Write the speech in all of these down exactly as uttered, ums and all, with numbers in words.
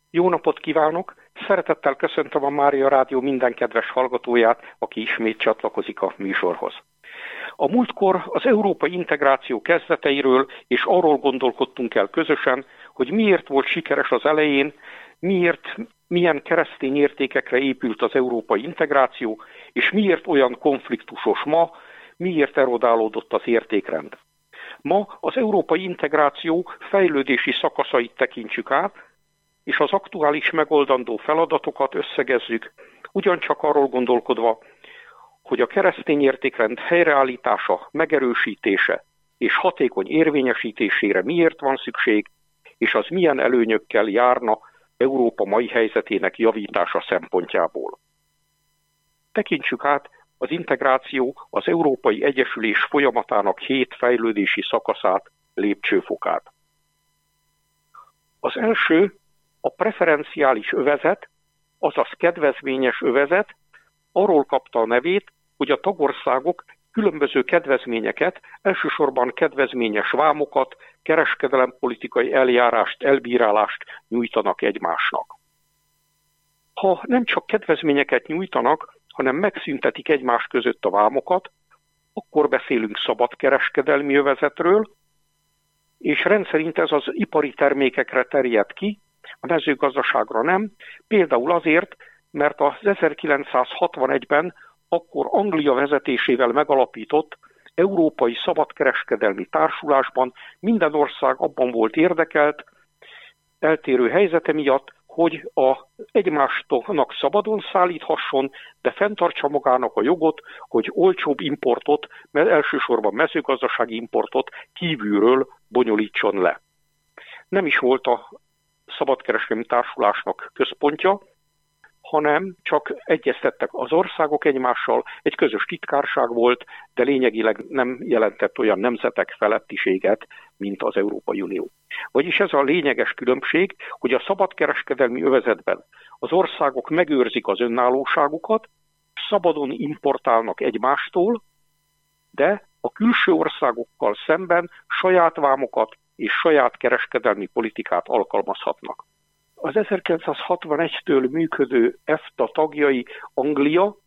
Jó napot kívánok! Szeretettel köszöntöm a Mária Rádió minden kedves hallgatóját, aki ismét csatlakozik a műsorhoz. A múltkor az európai integráció kezdeteiről és arról gondolkodtunk el közösen, hogy miért volt sikeres az elején, miért, milyen keresztény értékekre épült az európai integráció, és miért olyan konfliktusos ma, miért erodálódott az értékrend. Ma az európai integráció fejlődési szakaszait tekintsük át, és az aktuális megoldandó feladatokat összegezzük, ugyancsak arról gondolkodva, hogy a keresztény értékrend helyreállítása, megerősítése és hatékony érvényesítésére miért van szükség, és az milyen előnyökkel járna Európa mai helyzetének javítása szempontjából. Tekintsük át az integráció az európai egyesülés folyamatának hét fejlődési szakaszát, lépcsőfokát. Az első a preferenciális övezet, azaz kedvezményes övezet, arról kapta a nevét, hogy a tagországok különböző kedvezményeket, elsősorban kedvezményes vámokat, kereskedelempolitikai eljárást, elbírálást nyújtanak egymásnak. Ha nem csak kedvezményeket nyújtanak, hanem megszüntetik egymás között a vámokat, akkor beszélünk szabadkereskedelmi övezetről, és rendszerint ez az ipari termékekre terjed ki, a mezőgazdaságra nem, például azért, mert az ezerkilencszázhatvanegyben akkor Anglia vezetésével megalapított Európai Szabadkereskedelmi Társulásban minden ország abban volt érdekelt, eltérő helyzete miatt, hogy a egymásnak szabadon szállíthasson, de fenntartsa magának a jogot, hogy olcsóbb importot, mert elsősorban mezőgazdasági importot kívülről bonyolítson le. Nem is volt a szabadkereskedelmi társulásnak központja, hanem csak egyeztettek az országok egymással, egy közös titkárság volt, de lényegileg nem jelentett olyan nemzetek felettiséget, mint az Európai Unió. Vagyis ez a lényeges különbség, hogy a szabadkereskedelmi övezetben az országok megőrzik az önállóságukat, szabadon importálnak egymástól, de a külső országokkal szemben saját vámokat és saját kereskedelmi politikát alkalmazhatnak. Az ezerkilencszázhatvanegytől működő EFTA tagjai Anglia,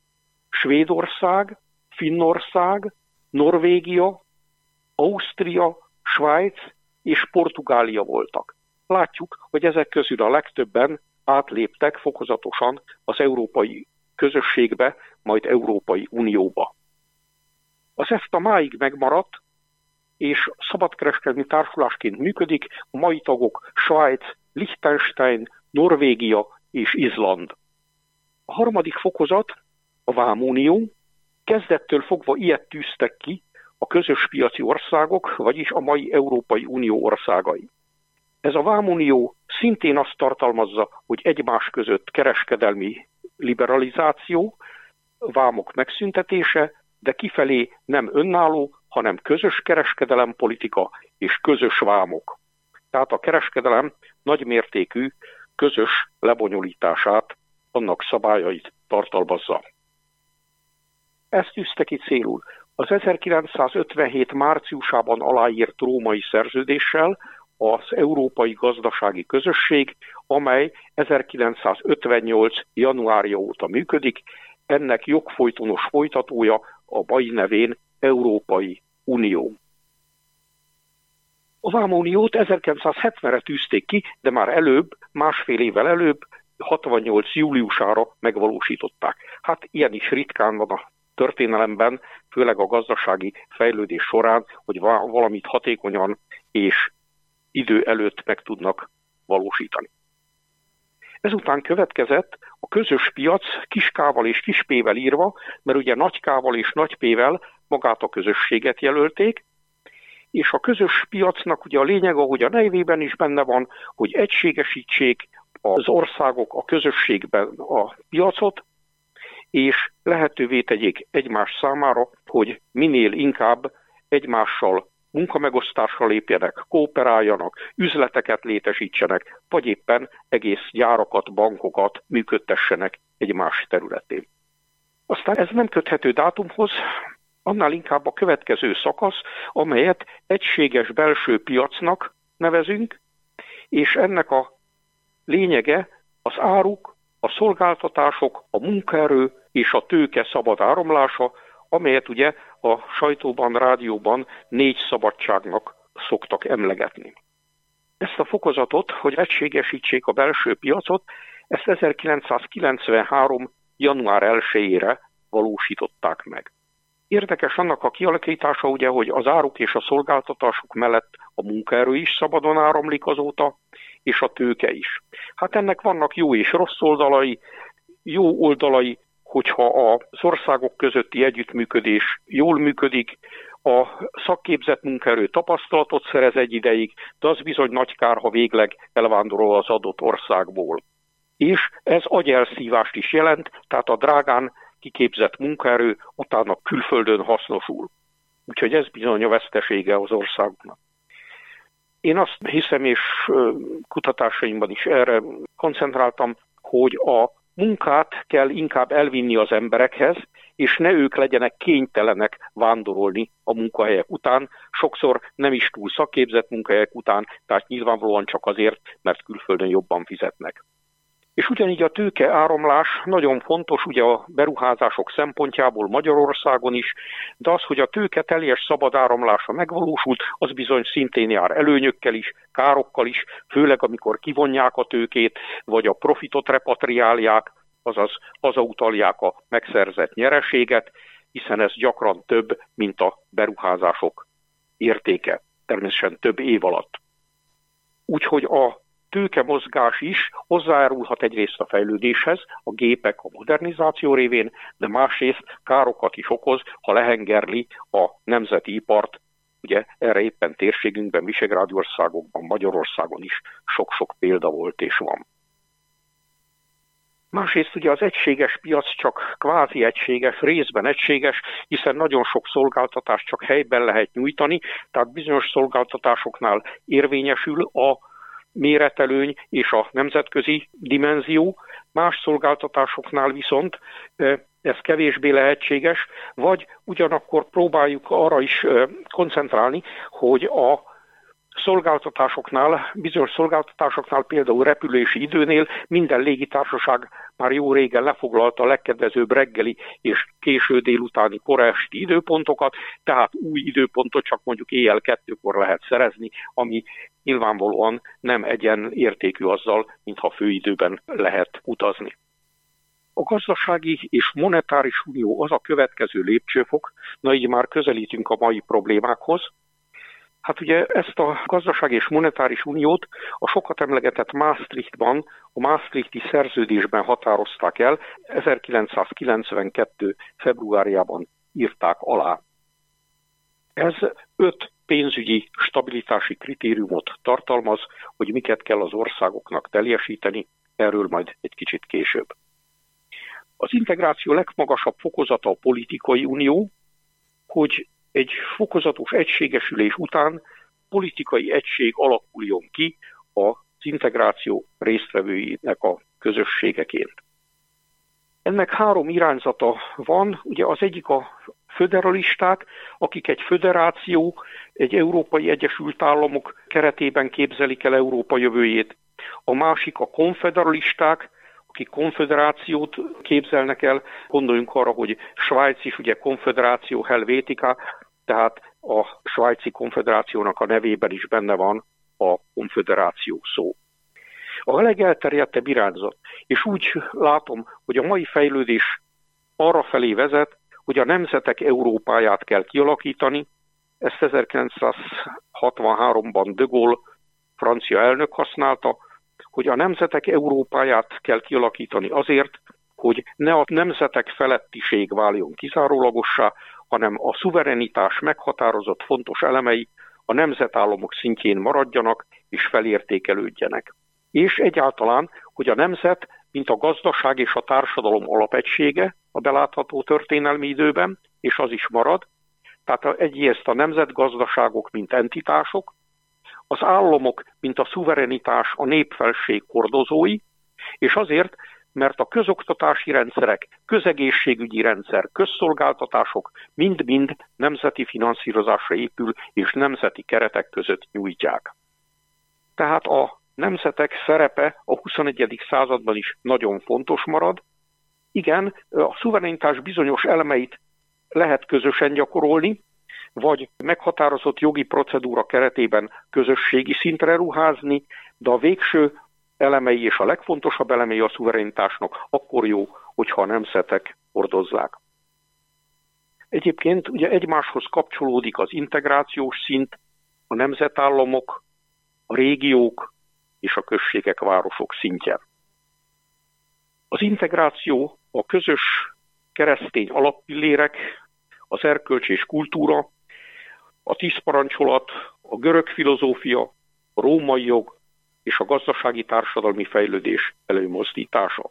Svédország, Finnország, Norvégia, Ausztria, Svájc és Portugália voltak. Látjuk, hogy ezek közül a legtöbben átléptek fokozatosan az európai közösségbe, majd Európai Unióba. Az EFTA máig megmaradt, és szabadkereskedelmi társulásként működik, a mai tagok Svájc, Liechtenstein, Norvégia és Izland. A harmadik fokozat, a Vámunió, kezdettől fogva ilyet tűztek ki a közös piaci országok, vagyis a mai Európai Unió országai. Ez a Vámunió szintén azt tartalmazza, hogy egymás között kereskedelmi liberalizáció, vámok megszüntetése, de kifelé nem önálló, hanem közös kereskedelempolitika és közös vámok. Tehát a kereskedelem nagymértékű közös lebonyolítását, annak szabályait tartalmazza. Ezt tűzte ki célul az ezerkilencszázötvenhét márciusában aláírt római szerződéssel az Európai Gazdasági Közösség, amely ezerkilencszázötvennyolc januárja óta működik, ennek jogfolytonos folytatója a mai nevén Európai Unió. A Vámuniót ezerkilencszázhetvenre tűzték ki, de már előbb, másfél évvel előbb, hatvannyolc júliusára megvalósították. Hát ilyen is ritkán van a történelemben, főleg a gazdasági fejlődés során, hogy valamit hatékonyan és idő előtt meg tudnak valósítani. Ezután következett a közös piac kis K-val és kis P-vel írva, mert ugye nagy K-val és nagy P-vel magát a közösséget jelölték, és a közös piacnak ugye a lényeg, ahogy a nevében is benne van, hogy egységesítsék az országok a közösségben a piacot, és lehetővé tegyék egymás számára, hogy minél inkább egymással munkamegosztásra lépjenek, kooperáljanak, üzleteket létesítsenek, vagy éppen egész gyárakat, bankokat működtessenek egymás területén. Aztán ez nem köthető dátumhoz, annál inkább a következő szakasz, amelyet egységes belső piacnak nevezünk, és ennek a lényege az áruk, a szolgáltatások, a munkaerő és a tőke szabad áramlása, amelyet ugye a sajtóban, rádióban négy szabadságnak szoktak emlegetni. Ezt a fokozatot, hogy egységesítsék a belső piacot, ezt ezerkilencszázkilencvenhárom. január elsejére valósították meg. Érdekes annak a kialakítása, ugye, hogy az áruk és a szolgáltatások mellett a munkaerő is szabadon áramlik azóta, és a tőke is. Hát ennek vannak jó és rossz oldalai. Jó oldalai, hogyha az országok közötti együttműködés jól működik, a szakképzett munkaerő tapasztalatot szerez egy ideig, de az bizony nagy kár, ha végleg elvándorol az adott országból. És ez agyelszívást is jelent, tehát a drágán kiképzett munkaerő utána külföldön hasznosul. Úgyhogy ez bizony a vesztesége az országnak. Én azt hiszem, és kutatásaimban is erre koncentráltam, hogy a munkát kell inkább elvinni az emberekhez, és ne ők legyenek kénytelenek vándorolni a munkahelyek után, sokszor nem is túl szakképzett munkahelyek után, tehát nyilvánvalóan csak azért, mert külföldön jobban fizetnek. És ugyanígy a tőke áramlás nagyon fontos ugye a beruházások szempontjából Magyarországon is, de az, hogy a tőke teljes szabad áramlása megvalósult, az bizony szintén jár előnyökkel is, károkkal is, főleg amikor kivonják a tőkét, vagy a profitot repatriálják, azaz hazautalják a megszerzett nyereséget, hiszen ez gyakran több, mint a beruházások értéke, természetesen több év alatt. Úgyhogy a tőkemozgás is hozzájárulhat egyrészt a fejlődéshez, a gépek a modernizáció révén, de másrészt károkat is okoz, ha lehengerli a nemzeti ipart. Ugye erre éppen térségünkben, visegrádi országokban, Magyarországon is sok-sok példa volt és van. Másrészt ugye az egységes piac csak kvázi egységes, részben egységes, hiszen nagyon sok szolgáltatást csak helyben lehet nyújtani, tehát bizonyos szolgáltatásoknál érvényesül a méretelőny és a nemzetközi dimenzió, más szolgáltatásoknál viszont ez kevésbé lehetséges, vagy ugyanakkor próbáljuk arra is koncentrálni, hogy a szolgáltatásoknál, bizonyos szolgáltatásoknál, például repülési időnél minden légitársaság már jó régen lefoglalta a legkedvezőbb reggeli és késő délutáni koraesti időpontokat, tehát új időpontot csak mondjuk éjjel kettőkor lehet szerezni, ami nyilvánvalóan nem egyenértékű azzal, mintha főidőben lehet utazni. A gazdasági és monetáris unió az a következő lépcsőfok, na így már közelítünk a mai problémákhoz. Hát ugye ezt a gazdasági és monetáris uniót a sokat emlegetett Maastrichtban, a Maastrichti szerződésben határozták el, ezerkilencszázkilencvenkettő. februárjában írták alá. Ez öt pénzügyi stabilitási kritériumot tartalmaz, hogy miket kell az országoknak teljesíteni, erről majd egy kicsit később. Az integráció legmagasabb fokozata a politikai unió, hogy egy fokozatos egységesülés után politikai egység alakuljon ki az integráció résztvevőinek a közösségeként. Ennek három irányzata van, ugye az egyik a föderalisták, akik egy föderáció, egy Európai Egyesült Államok keretében képzelik el Európa jövőjét. A másik a konfederalisták, akik konfederációt képzelnek el, gondoljunk arra, hogy Svájc is ugye konfederáció Helvétika, tehát a svájci konfederációnak a nevében is benne van a konfederáció szó. A legelterjedtebb irányzat, és úgy látom, hogy a mai fejlődés arra felé vezet, hogy a nemzetek Európáját kell kialakítani, ezt ezerkilencszázhatvanháromban de Gaulle francia elnök használta, hogy a nemzetek Európáját kell kialakítani azért, hogy ne a nemzetek felettiség váljon kizárólagossá, hanem a szuverenitás meghatározott fontos elemei a nemzetállamok szintjén maradjanak és felértékelődjenek. És egyáltalán, hogy a nemzet, mint a gazdaság és a társadalom alapegysége a belátható történelmi időben, és az is marad, tehát egyrészt a nemzetgazdaságok, mint entitások, az államok, mint a szuverenitás, a népfelség hordozói, és azért, mert a közoktatási rendszerek, közegészségügyi rendszer, közszolgáltatások mind-mind nemzeti finanszírozásra épül és nemzeti keretek között nyújtják. Tehát a nemzetek szerepe a huszonegyedik században is nagyon fontos marad. Igen, a szuverenitás bizonyos elemeit lehet közösen gyakorolni, vagy meghatározott jogi procedúra keretében közösségi szintre ruházni, de a végső elemei és a legfontosabb elemei a szuverenitásnak akkor jó, hogyha a nemzetek hordozzák. Egyébként ugye egymáshoz kapcsolódik az integrációs szint, a nemzetállamok, a régiók és a községek, városok szintje. Az integráció, a közös keresztény alappillérek, az erkölcs és kultúra, a tíz parancsolat, a görög filozófia, a római jog és a gazdasági társadalmi fejlődés előmozdítása.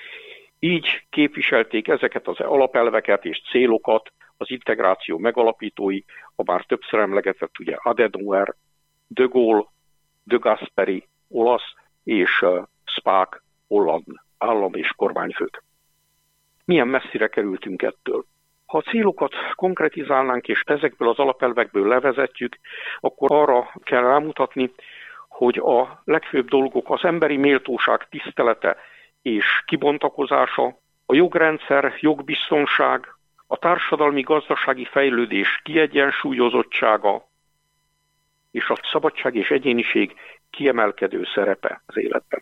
Így képviselték ezeket az alapelveket és célokat az integráció megalapítói, a már többször emlegetett ugye Adenauer, de Gaulle, de Gasperi, olasz és Spaak, holland állam és kormányfők. Milyen messzire kerültünk ettől? Ha a célokat konkretizálnánk és ezekből az alapelvekből levezetjük, akkor arra kell rámutatni, hogy a legfőbb dolgok az emberi méltóság tisztelete és kibontakozása, a jogrendszer, jogbiztonság, a társadalmi-gazdasági fejlődés kiegyensúlyozottsága és a szabadság és egyéniség kiemelkedő szerepe az életben.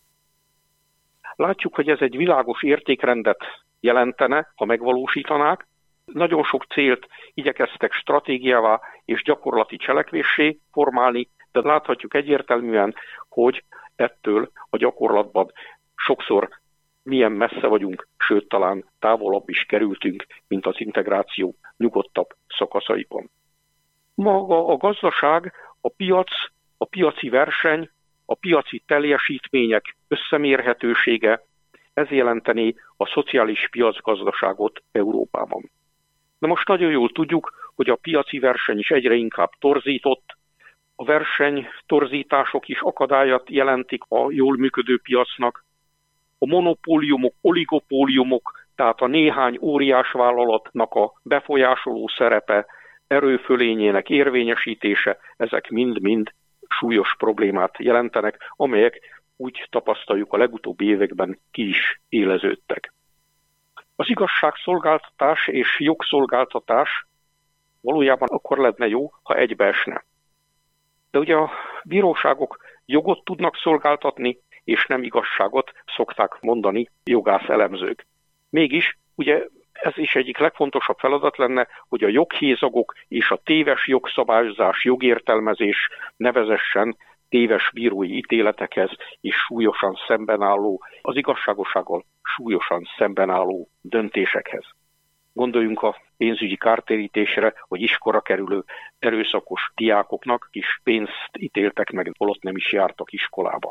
Látjuk, hogy ez egy világos értékrendet jelentene, ha megvalósítanák. Nagyon sok célt igyekeztek stratégiává és gyakorlati cselekvéssé formálni, de láthatjuk egyértelműen, hogy ettől a gyakorlatban sokszor milyen messze vagyunk, sőt talán távolabb is kerültünk, mint az integráció nyugodtabb szakaszaiban. Maga a gazdaság, a piac, a piaci verseny, a piaci teljesítmények összemérhetősége, ez jelenteni a szociális piacgazdaságot Európában. De most nagyon jól tudjuk, hogy a piaci verseny is egyre inkább torzított, a versenytorzítások is akadályat jelentik a jól működő piacnak, a monopóliumok, oligopóliumok, tehát a néhány óriás vállalatnak a befolyásoló szerepe, erőfölényének érvényesítése, ezek mind-mind súlyos problémát jelentenek, amelyek úgy tapasztaljuk a legutóbbi években ki is éleződtek. Az igazságszolgáltatás és jogszolgáltatás valójában akkor lenne jó, ha egybeesne. De ugye a bíróságok jogot tudnak szolgáltatni, és nem igazságot, szokták mondani jogász elemzők. Mégis, ugye ez is egyik legfontosabb feladat lenne, hogy a joghézagok és a téves jogszabályozás, jogértelmezés ne vezessen téves bírói ítéletekhez és súlyosan szemben álló, az igazságossággal súlyosan szemben álló döntésekhez. Gondoljunk a pénzügyi kártérítésre, hogy iskola kerülő erőszakos diákoknak kis pénzt ítéltek meg, holott nem is jártak iskolába.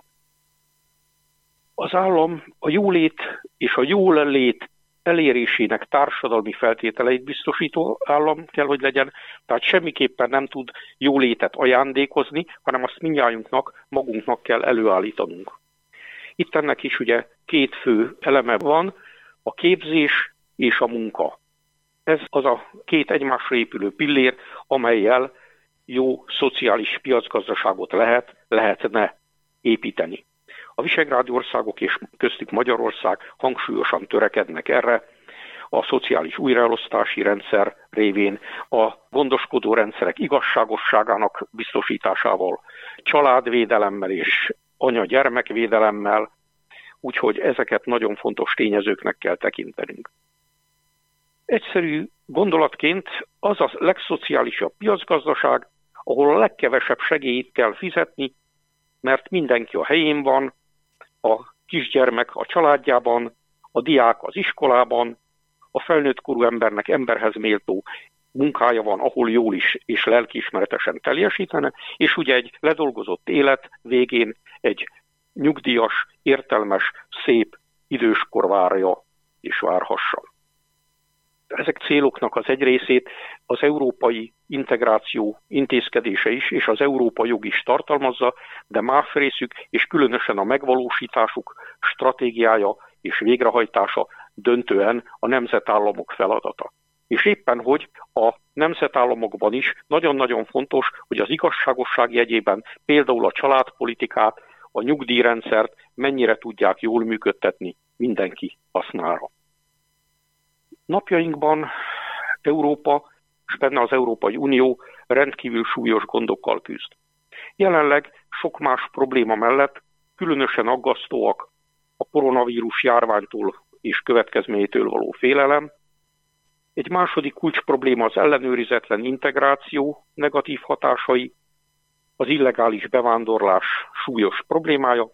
Az állam a jólét és a jól lét elérésének társadalmi feltételeit biztosító állam kell, hogy legyen, tehát semmiképpen nem tud jólétet ajándékozni, hanem azt mindnyájunknak, magunknak kell előállítanunk. Itt ennek is ugye két fő eleme van, a képzés és a munka. Ez az a két egymásra épülő pillér, amellyel jó szociális piacgazdaságot lehet, lehetne építeni. A visegrádi országok és köztük Magyarország hangsúlyosan törekednek erre, a szociális újraelosztási rendszer révén, a gondoskodó rendszerek igazságosságának biztosításával, családvédelemmel és anya-gyermekvédelemmel, úgyhogy ezeket nagyon fontos tényezőknek kell tekintenünk. Egyszerű gondolatként az a legszociálisabb piacgazdaság, ahol a legkevesebb segélyt kell fizetni, mert mindenki a helyén van, a kisgyermek a családjában, a diák az iskolában, a felnőtt korú embernek emberhez méltó munkája van, ahol jól is és lelkiismeretesen teljesítene, és ugye egy ledolgozott élet végén egy nyugdíjas, értelmes, szép időskor várja és várhassa. Ezek céloknak az egy részét az európai integráció intézkedése is, és az európai jog is tartalmazza, de más részük, és különösen a megvalósításuk, stratégiája és végrehajtása döntően a nemzetállamok feladata. És éppen, hogy a nemzetállamokban is nagyon-nagyon fontos, hogy az igazságosság jegyében például a családpolitikát, a nyugdíjrendszert mennyire tudják jól működtetni mindenki hasznára. Napjainkban Európa, és benne az Európai Unió rendkívül súlyos gondokkal küzd. Jelenleg sok más probléma mellett különösen aggasztóak a koronavírus járványtól és következményétől való félelem. Egy második kulcs probléma az ellenőrizetlen integráció negatív hatásai, az illegális bevándorlás súlyos problémája,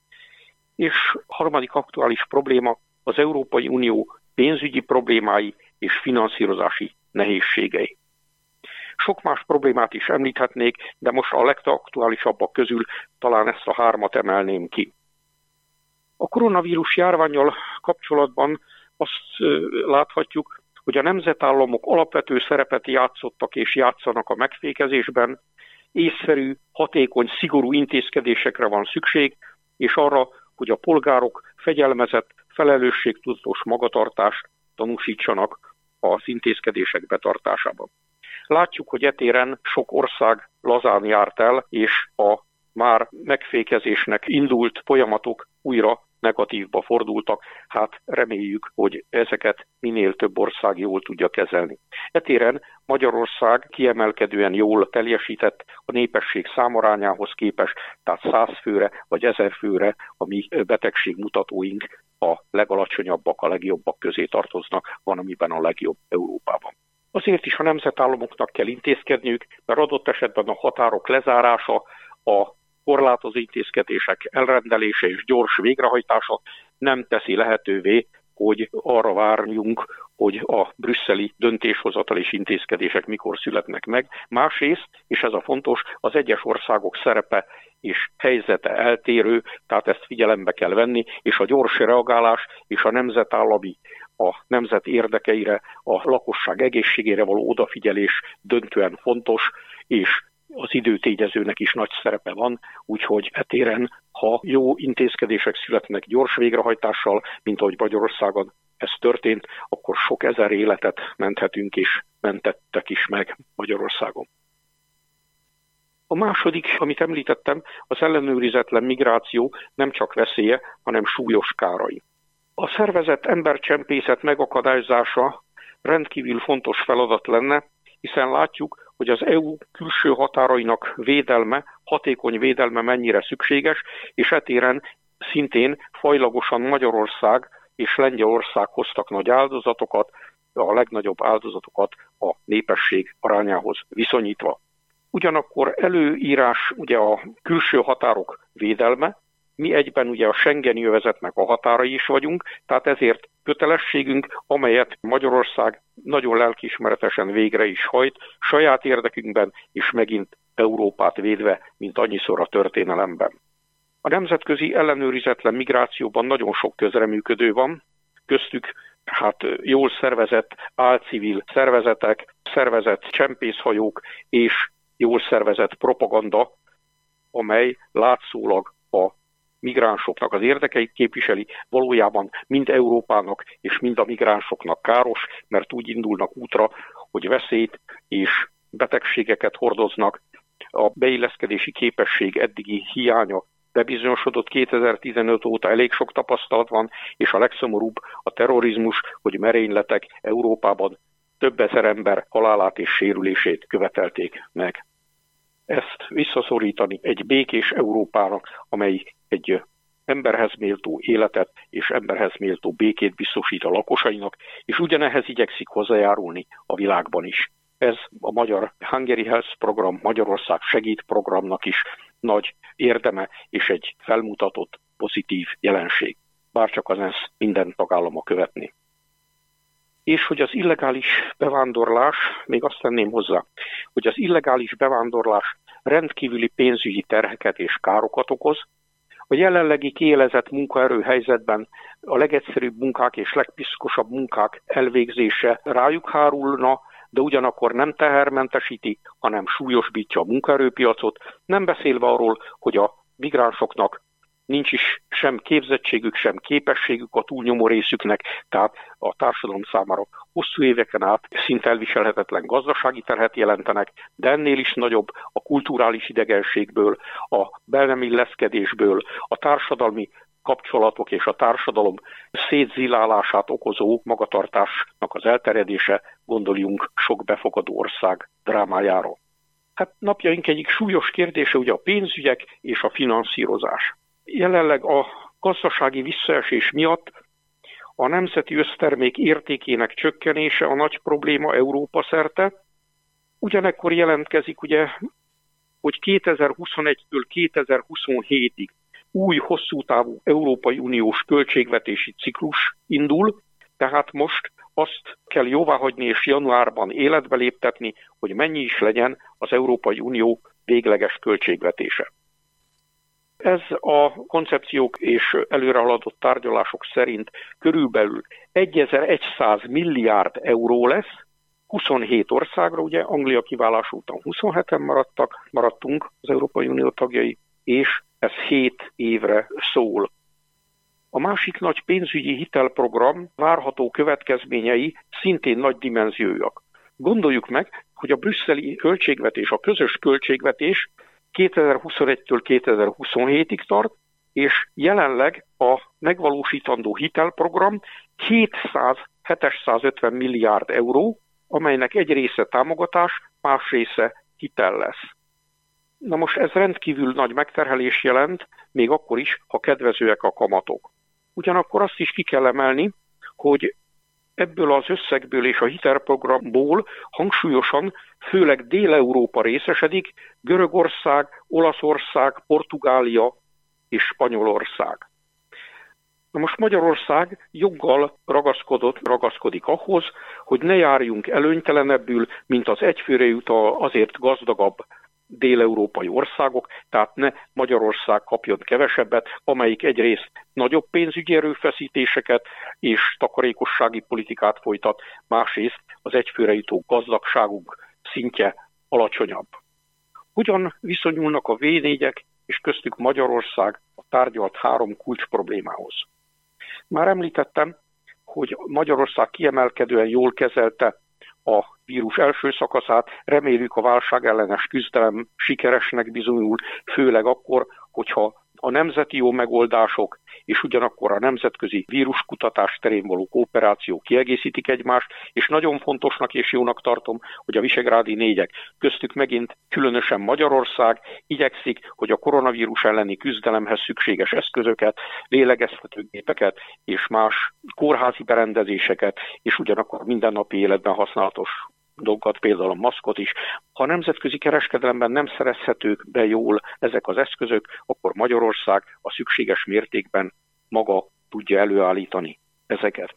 és harmadik aktuális probléma az Európai Unió pénzügyi problémái és finanszírozási nehézségei. Sok más problémát is említhetnék, de most a legaktuálisabbak közül talán ezt a hármat emelném ki. A koronavírus járvánnyal kapcsolatban azt láthatjuk, hogy a nemzetállamok alapvető szerepet játszottak és játszanak a megfékezésben, észszerű, hatékony, szigorú intézkedésekre van szükség, és arra, hogy a polgárok fegyelmezett, felelősségtudatos magatartást tanúsítsanak az intézkedések betartásában. Látjuk, hogy etéren sok ország lazán járt el, és a már megfékezésnek indult folyamatok újra negatívba fordultak, hát reméljük, hogy ezeket minél több ország jól tudja kezelni. Etéren Magyarország kiemelkedően jól teljesített a népesség számarányához képest, tehát száz főre vagy ezer főre a mi betegségmutatóink a legalacsonyabbak, a legjobbak közé tartoznak, van amiben a legjobb Európában. Azért is a nemzetállamoknak kell intézkedniük, mert adott esetben a határok lezárása, a korlátozó intézkedések elrendelése és gyors végrehajtása nem teszi lehetővé, hogy arra várjunk, hogy a brüsszeli döntéshozatal és intézkedések mikor születnek meg. Másrészt, és ez a fontos, az egyes országok szerepe és helyzete eltérő, tehát ezt figyelembe kell venni, és a gyors reagálás és a nemzetállami, a nemzet érdekeire, a lakosság egészségére való odafigyelés döntően fontos, és az időtényezőnek is nagy szerepe van, úgyhogy etéren, ha jó intézkedések születnek gyors végrehajtással, mint ahogy Magyarországon ez történt, akkor sok ezer életet menthetünk és mentettek is meg Magyarországon. A második, amit említettem, az ellenőrizetlen migráció nem csak veszélye, hanem súlyos kárai. A szervezett embercsempészet megakadályozása rendkívül fontos feladat lenne, hiszen látjuk, hogy az é u külső határainak védelme, hatékony védelme mennyire szükséges, és etéren szintén fajlagosan Magyarország és Lengyelország hoztak nagy áldozatokat, a legnagyobb áldozatokat a népesség arányához viszonyítva. Ugyanakkor előírás ugye a külső határok védelme, mi egyben ugye a Schengeni övezetnek a határai is vagyunk, tehát ezért kötelességünk, amelyet Magyarország nagyon lelkiismeretesen végre is hajt, saját érdekünkben és megint Európát védve, mint annyiszor a történelemben. A nemzetközi ellenőrizetlen migrációban nagyon sok közreműködő van, köztük hát jól szervezett álcivil szervezetek, szervezett csempészhajók és jól szervezett propaganda, amely látszólag a migránsoknak az érdekeit képviseli, valójában mind Európának és mind a migránsoknak káros, mert úgy indulnak útra, hogy veszélyt és betegségeket hordoznak. A beilleszkedési képesség eddigi hiánya bebizonyosodott, kétezer-tizenöt óta elég sok tapasztalat van, és a legszomorúbb a terrorizmus, hogy merényletek Európában több ezer ember halálát és sérülését követelték meg. Ezt visszaszorítani egy békés Európának, amely egy emberhez méltó életet és emberhez méltó békét biztosít a lakosainak, és ugyanehhez igyekszik hozzájárulni a világban is. Ez a magyar Hungary Health program, Magyarország segít programnak is nagy érdeme és egy felmutatott pozitív jelenség. Bárcsak az ENSZ minden tagállama követni. És hogy az illegális bevándorlás, még azt tenném hozzá, hogy az illegális bevándorlás rendkívüli pénzügyi terheket és károkat okoz. A jelenlegi kiélezett munkaerőhelyzetben a legegyszerűbb munkák és legpiszkosabb munkák elvégzése rájuk hárulna, de ugyanakkor nem tehermentesíti, hanem súlyosbítja a munkaerőpiacot, nem beszélve arról, hogy a migránsoknak nincs is sem képzettségük, sem képességük a túlnyomó részüknek, tehát a társadalom számára hosszú éveken át szinte elviselhetetlen gazdasági terhet jelentenek, de ennél is nagyobb a kulturális idegenségből, a be nem illeszkedésből, a társadalmi kapcsolatok és a társadalom szétzilálását okozó magatartásnak az elterjedése, gondoljunk sok befogadó ország drámájára. Hát napjaink egyik súlyos kérdése ugye a pénzügyek és a finanszírozás. Jelenleg a gazdasági visszaesés miatt a nemzeti össztermék értékének csökkenése a nagy probléma Európa szerte. Ugyanekkor jelentkezik ugye, hogy kétezer-huszonegytől kétezer-huszonhétig új hosszú távú Európai Uniós költségvetési ciklus indul, tehát most azt kell jóváhagyni és januárban életbe léptetni, hogy mennyi is legyen az Európai Unió végleges költségvetése. Ez a koncepciók és előrehaladott tárgyalások szerint körülbelül egyezer-száz milliárd euró lesz, huszonhét országra, ugye Anglia kiválása után huszonheten maradtak, maradtunk az Európai Unió tagjai, és ez hét évre szól. A másik nagy pénzügyi hitelprogram várható következményei szintén nagy dimenzióak. Gondoljuk meg, hogy a brüsszeli költségvetés, a közös költségvetés kétezer-huszonegytől kétezer-huszonhétig tart, és jelenleg a megvalósítandó hitelprogram hétszáz-hétszázötven milliárd euró, amelynek egy része támogatás, más része hitel lesz. Na most ez rendkívül nagy megterhelés jelent, még akkor is, ha kedvezőek a kamatok. Ugyanakkor azt is ki kell emelni, hogy ebből az összegből és a hitelprogramból hangsúlyosan főleg Dél-Európa részesedik, Görögország, Olaszország, Portugália és Spanyolország. Na most Magyarország joggal ragaszkodott, ragaszkodik ahhoz, hogy ne járjunk előnytelenebbül, mint az egyfőre jut azért gazdagabb dél-európai országok, tehát ne Magyarország kapjon kevesebbet, amelyik egyrészt nagyobb pénzügyi erőfeszítéseket és takarékossági politikát folytat, másrészt az egyfőre jutó gazdagságunk szintje alacsonyabb. Hogyan viszonyulnak a vé négyek és köztük Magyarország a tárgyalt három kulcs problémához? Már említettem, hogy Magyarország kiemelkedően jól kezelte a vírus első szakaszát, reméljük a válság ellenes küzdelem sikeresnek bizonyul, főleg akkor, hogyha a nemzeti jó megoldások és ugyanakkor a nemzetközi víruskutatás terén való kooperáció kiegészítik egymást, és nagyon fontosnak és jónak tartom, hogy a visegrádi négyek, köztük megint különösen Magyarország igyekszik, hogy a koronavírus elleni küzdelemhez szükséges eszközöket, lélegeztetőgépeket és más kórházi berendezéseket, és ugyanakkor mindennapi életben használatos dolgokat, például a maszkot is. Ha a nemzetközi kereskedelemben nem szerezhetők be jól ezek az eszközök, akkor Magyarország a szükséges mértékben maga tudja előállítani ezeket.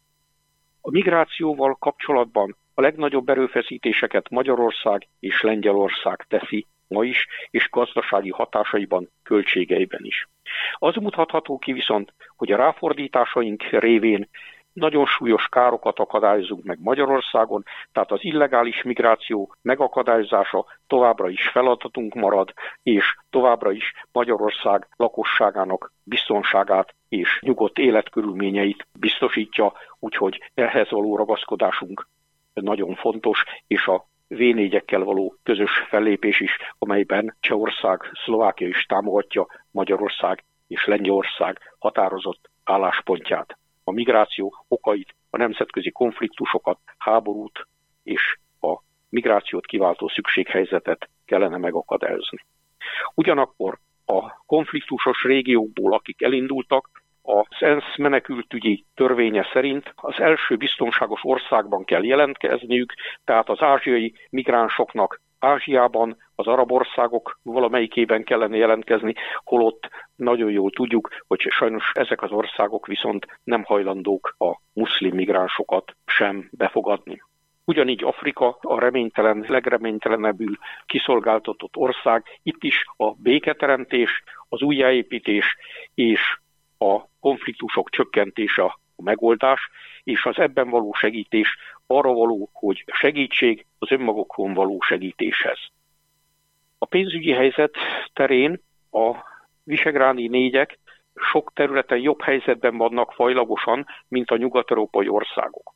A migrációval kapcsolatban a legnagyobb erőfeszítéseket Magyarország és Lengyelország teszi ma is, és gazdasági hatásaiban, költségeiben is. Az mutatható ki viszont, hogy a ráfordításaink révén nagyon súlyos károkat akadályozunk meg Magyarországon, tehát az illegális migráció megakadályozása továbbra is feladatunk marad, és továbbra is Magyarország lakosságának biztonságát és nyugodt életkörülményeit biztosítja, úgyhogy ehhez való ragaszkodásunk nagyon fontos, és a vé négyekkel való közös fellépés is, amelyben Csehország, Szlovákia is támogatja Magyarország és Lengyelország határozott álláspontját. A migráció okait, a nemzetközi konfliktusokat, háborút és a migrációt kiváltó szükséghelyzetet kellene megakadályozni. Ugyanakkor a konfliktusos régiókból, akik elindultak, az ENSZ menekültügyi törvénye szerint az első biztonságos országban kell jelentkezniük, tehát az ázsiai migránsoknak Ázsiában, az arab országok valamelyikében kellene jelentkezni, holott nagyon jól tudjuk, hogy sajnos ezek az országok viszont nem hajlandók a muszlim migránsokat sem befogadni. Ugyanígy Afrika a reménytelen, legreménytelenebbül kiszolgáltatott ország, itt is a béketeremtés, az újjáépítés és a konfliktusok csökkentése a megoldás, és az ebben való segítés arra való, hogy segítség az önmagukon való segítéshez. A pénzügyi helyzet terén a visegrádi négyek sok területen jobb helyzetben vannak fajlagosan, mint a nyugat-európai országok.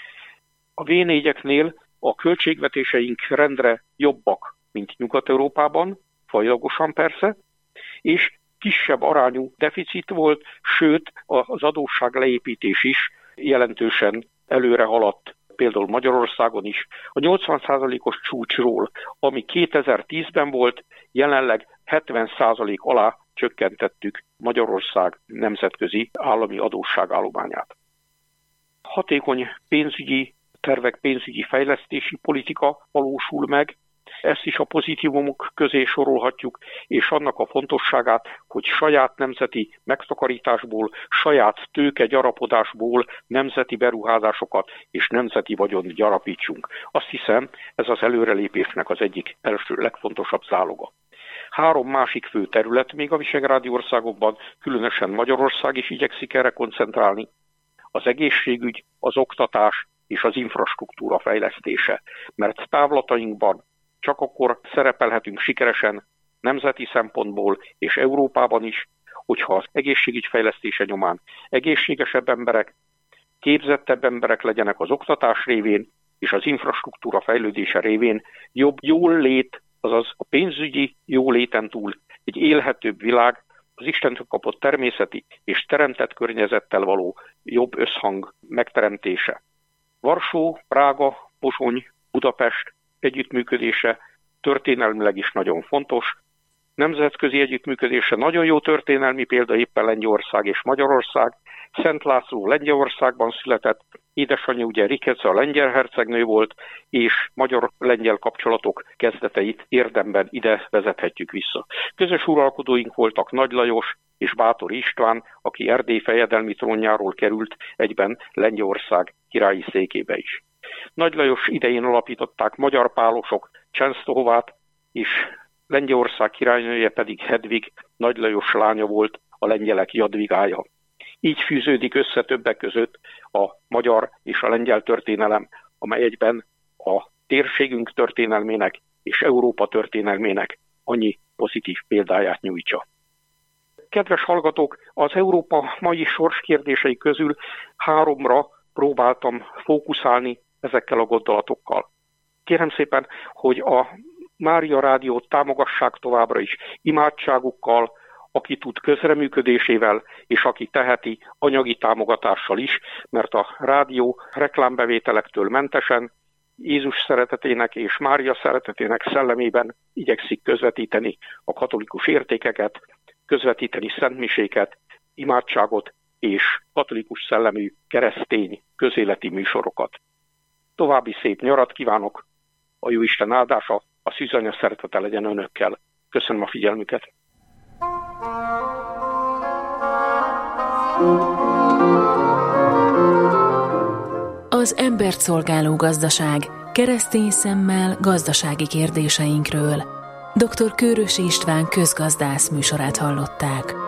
A vé négyeknél a költségvetéseink rendre jobbak, mint Nyugat-Európában, fajlagosan persze, és kisebb arányú deficit volt, sőt az adósság leépítés is jelentősen előre haladt, például Magyarországon is. A nyolcvan százalékos csúcsról, ami kétezer-tízben volt, jelenleg hetven százalék alá csökkentettük Magyarország nemzetközi állami adósságállományát. Hatékony pénzügyi tervek, pénzügyi fejlesztési politika valósul meg, ezt is a pozitívumok közé sorolhatjuk, és annak a fontosságát, hogy saját nemzeti megtakarításból, saját tőke gyarapodásból nemzeti beruházásokat és nemzeti vagyont gyarapítsunk. Azt hiszem, ez az előrelépésnek az egyik első legfontosabb záloga. Három másik fő terület még a visegrádi országokban, különösen Magyarország is igyekszik erre koncentrálni. Az egészségügy, az oktatás és az infrastruktúra fejlesztése, mert távlatainkban csak akkor szerepelhetünk sikeresen nemzeti szempontból és Európában is, hogyha az egészségügy fejlesztése nyomán egészségesebb emberek, képzettebb emberek legyenek az oktatás révén, és az infrastruktúra fejlődése révén jobb jól lét, azaz a pénzügyi jóléten túl egy élhetőbb világ, az Istentől kapott természeti és teremtett környezettel való jobb összhang megteremtése. Varsó, Prága, Pozsony, Budapest együttműködése történelmileg is nagyon fontos. Nemzetközi együttműködése nagyon jó történelmi példa éppen Lengyelország és Magyarország. Szent László Lengyelországban született, édesanyja ugye Rikece a lengyel hercegnő volt, és magyar-lengyel kapcsolatok kezdeteit érdemben ide vezethetjük vissza. Közös uralkodóink voltak Nagy Lajos és Báthori István, aki Erdély fejedelmi trónjáról került egyben Lengyelország királyi székébe is. Nagy Lajos idején alapították magyar pálosok Csensztohovát, és Lengyelország királynője pedig Hedvig, Nagy Lajos lánya volt, a lengyelek Jadvigája. Így fűződik össze többek között a magyar és a lengyel történelem, amely egyben a térségünk történelmének és Európa történelmének annyi pozitív példáját nyújtsa. Kedves hallgatók, az Európa mai sorskérdései közül háromra próbáltam fókuszálni ezekkel a gondolatokkal. Kérem szépen, hogy a Mária Rádiót támogassák továbbra is imádságukkal, aki tud közreműködésével, és aki teheti anyagi támogatással is, mert a rádió reklámbevételektől mentesen Jézus szeretetének és Mária szeretetének szellemében igyekszik közvetíteni a katolikus értékeket, közvetíteni szentmiséket, imádságot és katolikus szellemű keresztény közéleti műsorokat. További szép nyarat kívánok, a Jóisten áldása, a szűzanya szeretete legyen önökkel. Köszönöm a figyelmüket! Az embert szolgáló gazdaság, keresztény szemmel gazdasági kérdéseinkről. doktor Kőrösi István közgazdász műsorát hallották.